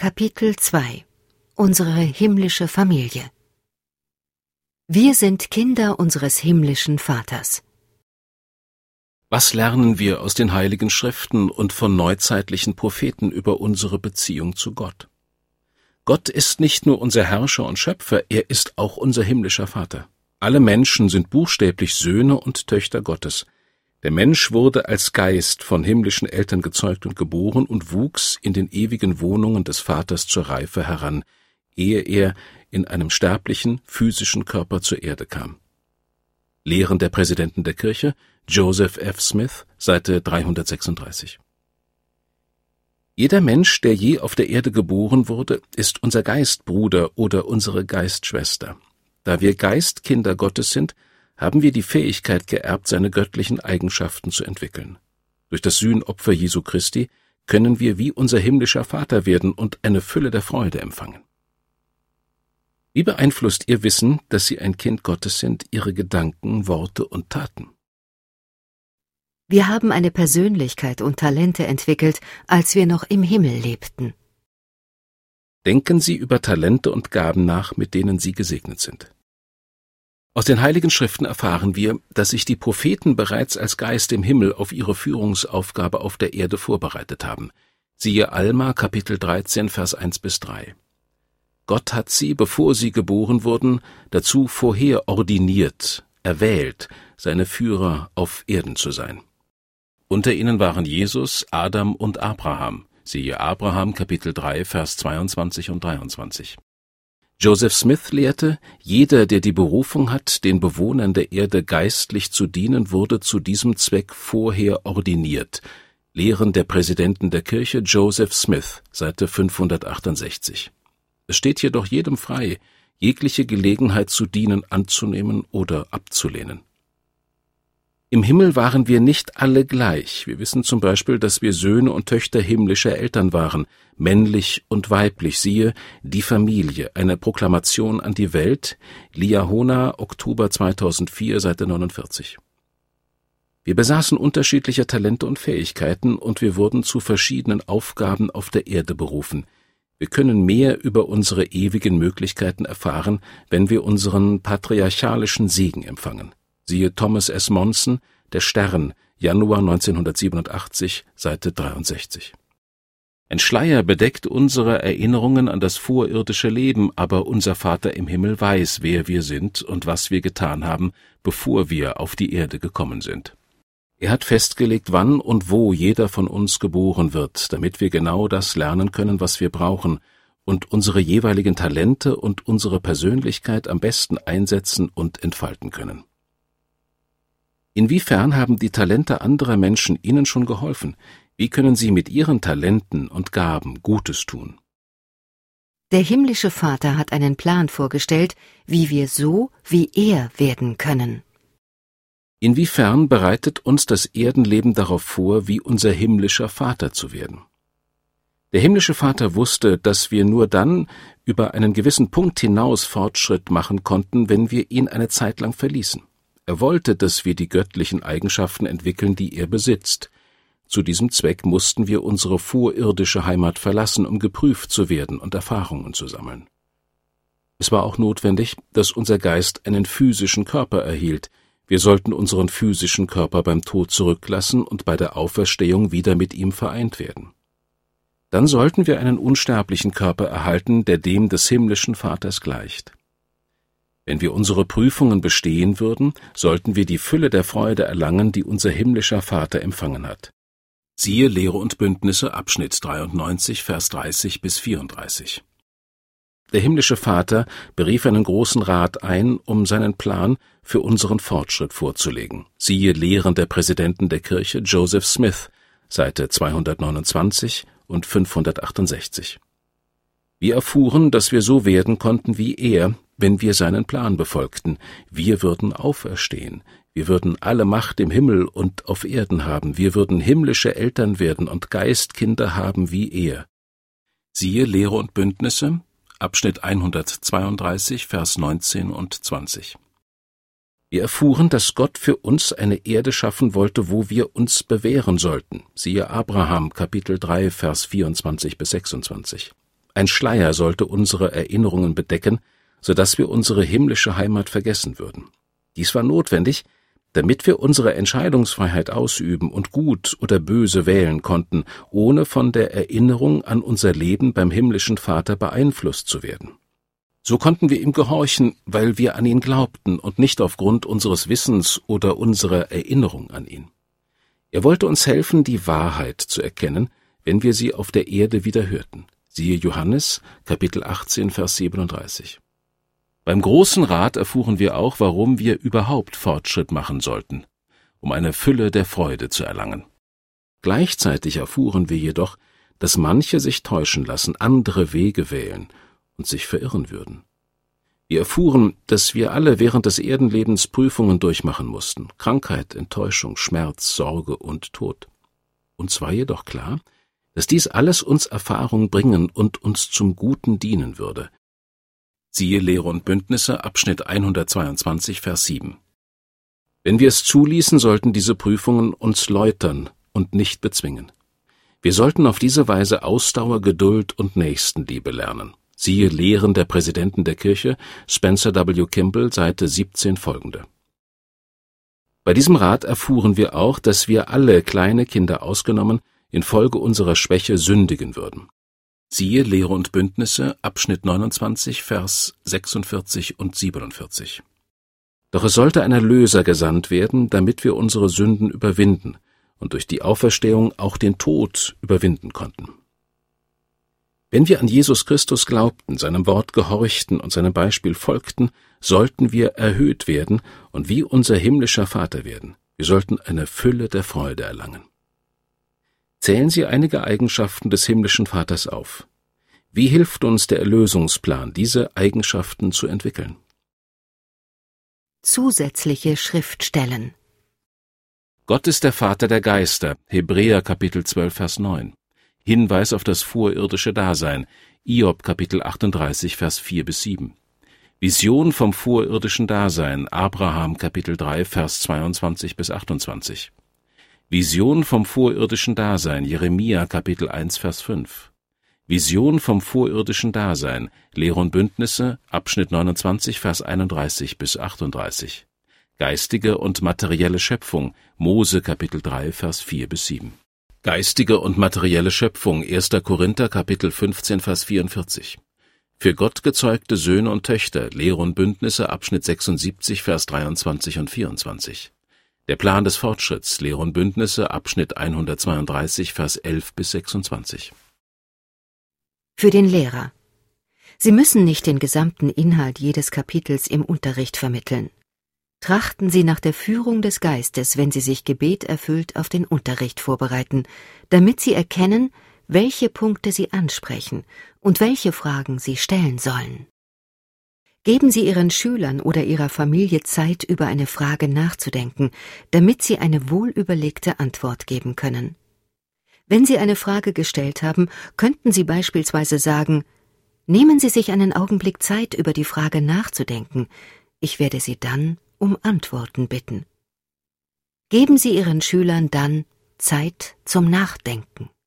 Kapitel 2 – Unsere himmlische Familie. Wir sind Kinder unseres himmlischen Vaters. Was lernen wir aus den Heiligen Schriften und von neuzeitlichen Propheten über unsere Beziehung zu Gott? Gott ist nicht nur unser Herrscher und Schöpfer, er ist auch unser himmlischer Vater. Alle Menschen sind buchstäblich Söhne und Töchter Gottes. Der Mensch wurde als Geist von himmlischen Eltern gezeugt und geboren und wuchs in den ewigen Wohnungen des Vaters zur Reife heran, ehe er in einem sterblichen, physischen Körper zur Erde kam. Lehren der Präsidenten der Kirche, Joseph F. Smith, Seite 336. Jeder Mensch, der je auf der Erde geboren wurde, ist unser Geistbruder oder unsere Geistschwester. Da wir Geistkinder Gottes sind, haben wir die Fähigkeit geerbt, seine göttlichen Eigenschaften zu entwickeln. Durch das Sühnopfer Jesu Christi können wir wie unser himmlischer Vater werden und eine Fülle der Freude empfangen. Wie beeinflusst Ihr Wissen, dass Sie ein Kind Gottes sind, Ihre Gedanken, Worte und Taten? Wir haben eine Persönlichkeit und Talente entwickelt, als wir noch im Himmel lebten. Denken Sie über Talente und Gaben nach, mit denen Sie gesegnet sind. Aus den Heiligen Schriften erfahren wir, dass sich die Propheten bereits als Geist im Himmel auf ihre Führungsaufgabe auf der Erde vorbereitet haben. Siehe Alma, Kapitel 13, Vers 1-3. Gott hat sie, bevor sie geboren wurden, dazu vorher ordiniert, erwählt, seine Führer auf Erden zu sein. Unter ihnen waren Jesus, Adam und Abraham. Siehe Abraham, Kapitel 3, Vers 22 und 23. Joseph Smith lehrte, jeder, der die Berufung hat, den Bewohnern der Erde geistlich zu dienen, wurde zu diesem Zweck vorher ordiniert. Lehren der Präsidenten der Kirche, Joseph Smith, Seite 568. Es steht jedoch jedem frei, jegliche Gelegenheit zu dienen anzunehmen oder abzulehnen. Im Himmel waren wir nicht alle gleich. Wir wissen zum Beispiel, dass wir Söhne und Töchter himmlischer Eltern waren, männlich und weiblich. Siehe, die Familie, eine Proklamation an die Welt, Liahona, Oktober 2004, Seite 49. Wir besaßen unterschiedliche Talente und Fähigkeiten und wir wurden zu verschiedenen Aufgaben auf der Erde berufen. Wir können mehr über unsere ewigen Möglichkeiten erfahren, wenn wir unseren patriarchalischen Segen empfangen. Siehe Thomas S. Monson, Der Stern, Januar 1987, Seite 63. Ein Schleier bedeckt unsere Erinnerungen an das vorirdische Leben, aber unser Vater im Himmel weiß, wer wir sind und was wir getan haben, bevor wir auf die Erde gekommen sind. Er hat festgelegt, wann und wo jeder von uns geboren wird, damit wir genau das lernen können, was wir brauchen, und unsere jeweiligen Talente und unsere Persönlichkeit am besten einsetzen und entfalten können. Inwiefern haben die Talente anderer Menschen Ihnen schon geholfen? Wie können Sie mit Ihren Talenten und Gaben Gutes tun? Der himmlische Vater hat einen Plan vorgestellt, wie wir so wie er werden können. Inwiefern bereitet uns das Erdenleben darauf vor, wie unser himmlischer Vater zu werden? Der himmlische Vater wusste, dass wir nur dann über einen gewissen Punkt hinaus Fortschritt machen konnten, wenn wir ihn eine Zeit lang verließen. Er wollte, dass wir die göttlichen Eigenschaften entwickeln, die er besitzt. Zu diesem Zweck mussten wir unsere vorirdische Heimat verlassen, um geprüft zu werden und Erfahrungen zu sammeln. Es war auch notwendig, dass unser Geist einen physischen Körper erhielt. Wir sollten unseren physischen Körper beim Tod zurücklassen und bei der Auferstehung wieder mit ihm vereint werden. Dann sollten wir einen unsterblichen Körper erhalten, der dem des himmlischen Vaters gleicht. Wenn wir unsere Prüfungen bestehen würden, sollten wir die Fülle der Freude erlangen, die unser himmlischer Vater empfangen hat. Siehe Lehre und Bündnisse, Abschnitt 93, Vers 30-34. Der himmlische Vater berief einen großen Rat ein, um seinen Plan für unseren Fortschritt vorzulegen. Siehe Lehren der Präsidenten der Kirche, Joseph Smith, Seite 229 und 568. Wir erfuhren, dass wir so werden konnten wie er, wenn wir seinen Plan befolgten. Wir würden auferstehen. Wir würden alle Macht im Himmel und auf Erden haben. Wir würden himmlische Eltern werden und Geistkinder haben wie er. Siehe Lehre und Bündnisse, Abschnitt 132, Vers 19 und 20. Wir erfuhren, dass Gott für uns eine Erde schaffen wollte, wo wir uns bewähren sollten. Siehe Abraham, Kapitel 3, Vers 24-26. Ein Schleier sollte unsere Erinnerungen bedecken, so dass wir unsere himmlische Heimat vergessen würden. Dies war notwendig, damit wir unsere Entscheidungsfreiheit ausüben und gut oder böse wählen konnten, ohne von der Erinnerung an unser Leben beim himmlischen Vater beeinflusst zu werden. So konnten wir ihm gehorchen, weil wir an ihn glaubten und nicht aufgrund unseres Wissens oder unserer Erinnerung an ihn. Er wollte uns helfen, die Wahrheit zu erkennen, wenn wir sie auf der Erde wieder hörten. Siehe Johannes, Kapitel 18, Vers 37. Beim Großen Rat erfuhren wir auch, warum wir überhaupt Fortschritt machen sollten, um eine Fülle der Freude zu erlangen. Gleichzeitig erfuhren wir jedoch, dass manche sich täuschen lassen, andere Wege wählen und sich verirren würden. Wir erfuhren, dass wir alle während des Erdenlebens Prüfungen durchmachen mussten: Krankheit, Enttäuschung, Schmerz, Sorge und Tod. Uns war jedoch klar, dass dies alles uns Erfahrung bringen und uns zum Guten dienen würde. Siehe Lehre und Bündnisse, Abschnitt 122, Vers 7. Wenn wir es zuließen, sollten diese Prüfungen uns läutern und nicht bezwingen. Wir sollten auf diese Weise Ausdauer, Geduld und Nächstenliebe lernen. Siehe Lehren der Präsidenten der Kirche, Spencer W. Kimball, Seite 17 folgende. Bei diesem Rat erfuhren wir auch, dass wir alle, kleine Kinder ausgenommen, infolge unserer Schwäche sündigen würden. Siehe Lehre und Bündnisse, Abschnitt 29, Vers 46 und 47. Doch es sollte ein Erlöser gesandt werden, damit wir unsere Sünden überwinden und durch die Auferstehung auch den Tod überwinden konnten. Wenn wir an Jesus Christus glaubten, seinem Wort gehorchten und seinem Beispiel folgten, sollten wir erhöht werden und wie unser himmlischer Vater werden. Wir sollten eine Fülle der Freude erlangen. Zählen Sie einige Eigenschaften des himmlischen Vaters auf. Wie hilft uns der Erlösungsplan, diese Eigenschaften zu entwickeln? Zusätzliche Schriftstellen. Gott ist der Vater der Geister, Hebräer Kapitel 12, Vers 9. Hinweis auf das vorirdische Dasein, Hiob Kapitel 38, Vers 4 bis 7. Vision vom vorirdischen Dasein, Abraham Kapitel 3, Vers 22 bis 28. Vision vom vorirdischen Dasein, Jeremia Kapitel 1, Vers 5. Vision vom vorirdischen Dasein, Lehre und Bündnisse, Abschnitt 29, Vers 31 bis 38. Geistige und materielle Schöpfung, Mose Kapitel 3, Vers 4 bis 7. Geistige und materielle Schöpfung, 1. Korinther Kapitel 15, Vers 44. Für Gott gezeugte Söhne und Töchter, Lehre und Bündnisse, Abschnitt 76, Vers 23 und 24. Der Plan des Fortschritts, Lehre und Bündnisse, Abschnitt 132, Vers 11 bis 26. Für den Lehrer. Sie müssen nicht den gesamten Inhalt jedes Kapitels im Unterricht vermitteln. Trachten Sie nach der Führung des Geistes, wenn Sie sich gebeterfüllt auf den Unterricht vorbereiten, damit Sie erkennen, welche Punkte Sie ansprechen und welche Fragen Sie stellen sollen. Geben Sie Ihren Schülern oder Ihrer Familie Zeit, über eine Frage nachzudenken, damit Sie eine wohlüberlegte Antwort geben können. Wenn Sie eine Frage gestellt haben, könnten Sie beispielsweise sagen: Nehmen Sie sich einen Augenblick Zeit, über die Frage nachzudenken. Ich werde Sie dann um Antworten bitten. Geben Sie Ihren Schülern dann Zeit zum Nachdenken.